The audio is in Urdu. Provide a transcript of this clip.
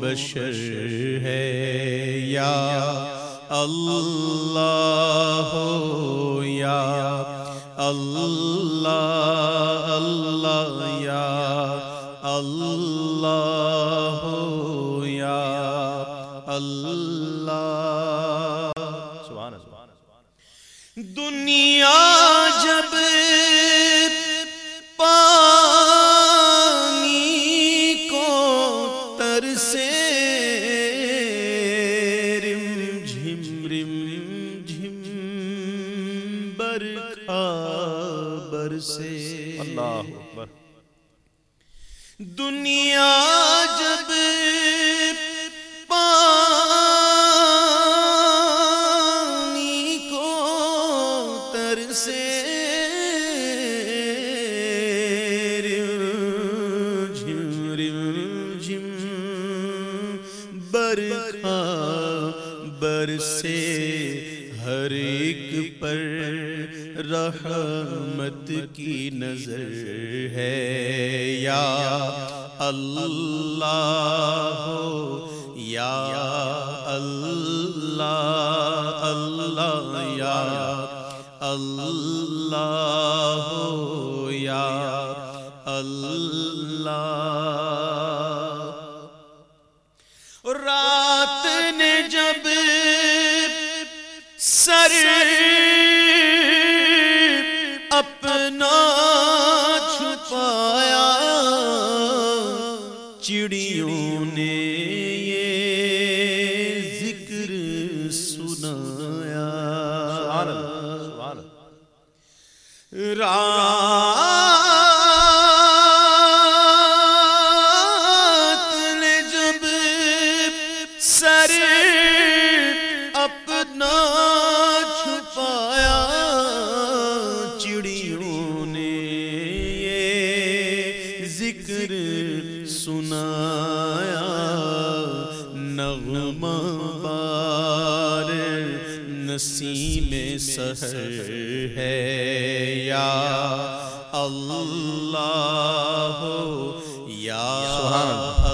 بشر ہے یا اللہ یا اللہ اللہ یا اللہ یا اللہ سبحان اللہ۔ دنیا جب پانی کو ترسے رم جھم برکھا برسے اللہ اکبر۔ دنیا جب برکھا برسے ہر ایک پر رحمت کی نظر ہے یا اللہ یا اللہ اللہ یا اللہ یا اللہ۔ رات نے جب سر اپنا چھپایا چڑیوں نے یہ ذکر سنایا رات نے جب سر اپنا چھپایا چڑیوں نے یہ ذکر سنایا نغمہ بار نسیم سحر ہے یا اللہ یا